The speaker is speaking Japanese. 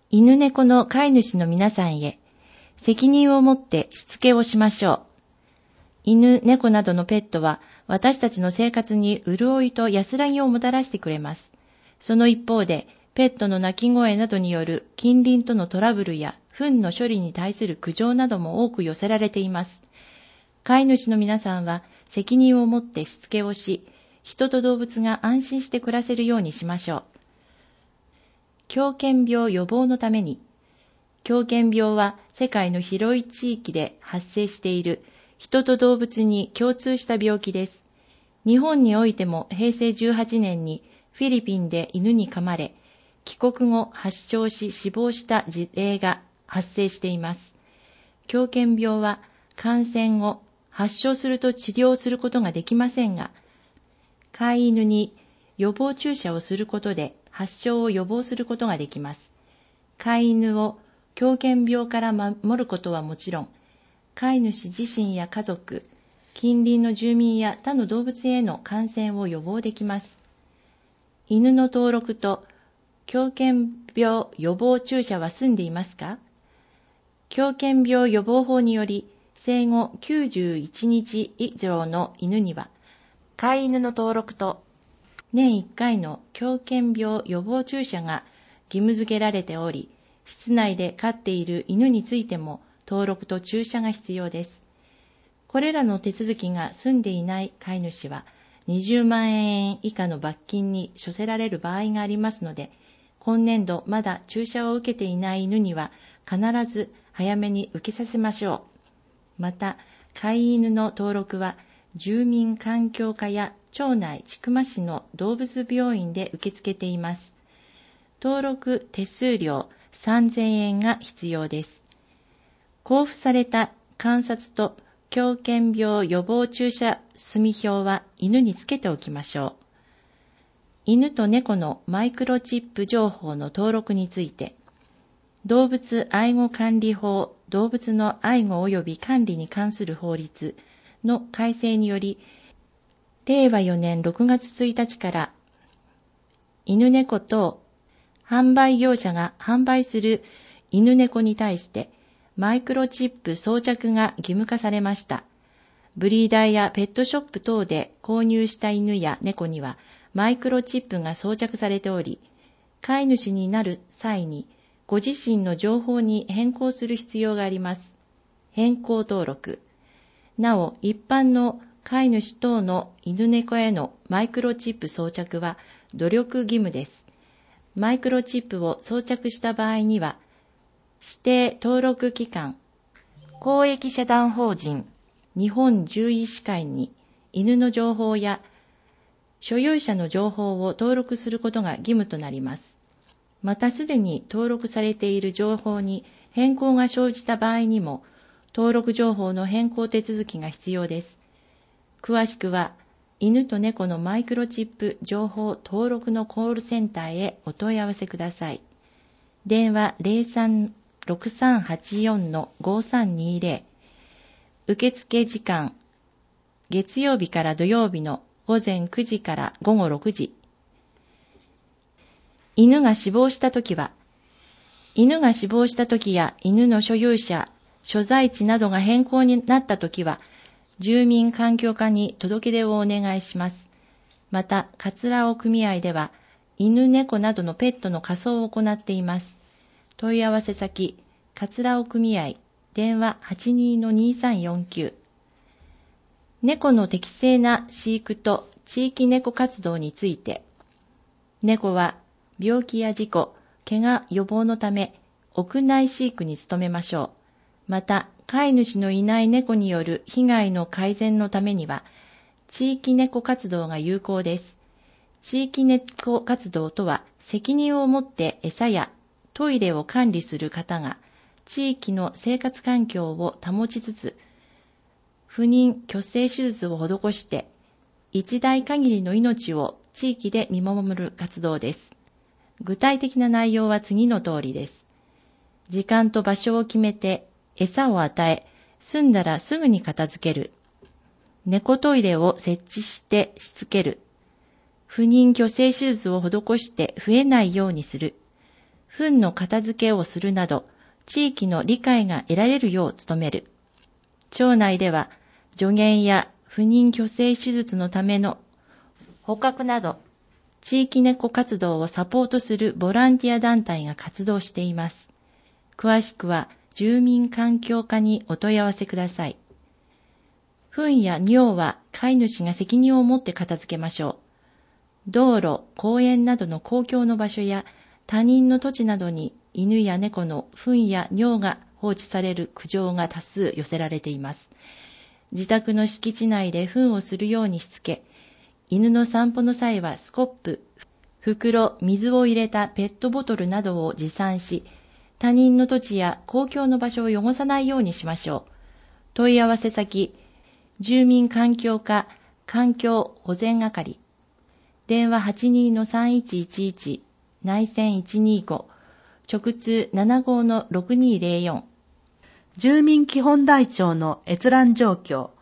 犬猫の飼い主の皆さんへ、責任を持ってしつけをしましょう。犬、猫などのペットは私たちの生活に潤いと安らぎをもたらしてくれます。その一方で、ペットの鳴き声などによる近隣とのトラブルや糞の処理に対する苦情なども多く寄せられています。飼い主の皆さんは責任を持ってしつけをし、人と動物が安心して暮らせるようにしましょう。狂犬病予防のために、狂犬病は世界の広い地域で発生している人と動物に共通した病気です。日本においても平成18年にフィリピンで犬に噛まれ、帰国後発症し死亡した事例が発生しています。狂犬病は感染後、発症すると治療することができませんが、飼い犬に予防注射をすることで発症を予防することができます。飼い犬を狂犬病から守ることはもちろん、飼い主自身や家族、近隣の住民や他の動物への感染を予防できます。犬の登録と狂犬病予防注射は済んでいますか？狂犬病予防法により、生後91日以上の犬には、飼い犬の登録と年1回の狂犬病予防注射が義務付けられており、室内で飼っている犬についても登録と注射が必要です。これらの手続きが済んでいない飼い主は、20万円以下の罰金に処せられる場合がありますので、今年度まだ注射を受けていない犬には必ず早めに受けさせましょう。また、飼い犬の登録は住民環境課や町内千曲市の動物病院で受け付けています。登録手数料3000円が必要です。交付された観察と狂犬病予防注射済票は犬につけておきましょう。犬と猫のマイクロチップ情報の登録について、動物愛護管理法、動物の愛護及び管理に関する法律の改正により、令和4年6月1日から犬猫等販売業者が販売する犬猫に対してマイクロチップ装着が義務化されました。ブリーダーやペットショップ等で購入した犬や猫にはマイクロチップが装着されており、飼い主になる際にご自身の情報に変更する必要があります。変更登録。なお、一般の飼い主等の犬猫へのマイクロチップ装着は努力義務です。マイクロチップを装着した場合には、指定登録機関、公益社団法人、日本獣医師会に犬の情報や所有者の情報を登録することが義務となります。またすでに登録されている情報に変更が生じた場合にも、登録情報の変更手続きが必要です。詳しくは、犬と猫のマイクロチップ情報登録のコールセンターへお問い合わせください。電話 03-6384-5320。受付時間、月曜日から土曜日の午前9時から午後6時。犬が死亡したときは、犬が死亡したときや犬の所有者、所在地などが変更になったときは、住民環境課に届け出をお願いします。また、桂尾組合では、犬猫などのペットの火葬を行っています。問い合わせ先、桂尾組合、電話 82-2349。猫の適正な飼育と地域猫活動について、猫は病気や事故、怪我予防のため、屋内飼育に努めましょう。また、飼い主のいない猫による被害の改善のためには、地域猫活動が有効です。地域猫活動とは、責任を持って餌やトイレを管理する方が、地域の生活環境を保ちつつ、不妊・去勢手術を施して、一代限りの命を地域で見守る活動です。具体的な内容は次の通りです。時間と場所を決めて餌を与え、済んだらすぐに片付ける。猫トイレを設置してしつける。不妊・去勢手術を施して増えないようにする。 糞の片付けをするなど、地域の理解が得られるよう努める。町内では、助言や不妊去勢手術のための捕獲など、地域猫活動をサポートするボランティア団体が活動しています。詳しくは、住民環境課にお問い合わせください。糞や尿は飼い主が責任を持って片付けましょう。道路、公園などの公共の場所や他人の土地などに犬や猫の糞や尿が放置される苦情が多数寄せられています。自宅の敷地内で糞をするようにしつけ、犬の散歩の際はスコップ、袋、水を入れたペットボトルなどを持参し、他人の土地や公共の場所を汚さないようにしましょう。問い合わせ先、住民環境課環境保全係、電話 82-3111、内線125、直通 75-6204。 住民基本台帳の閲覧状況。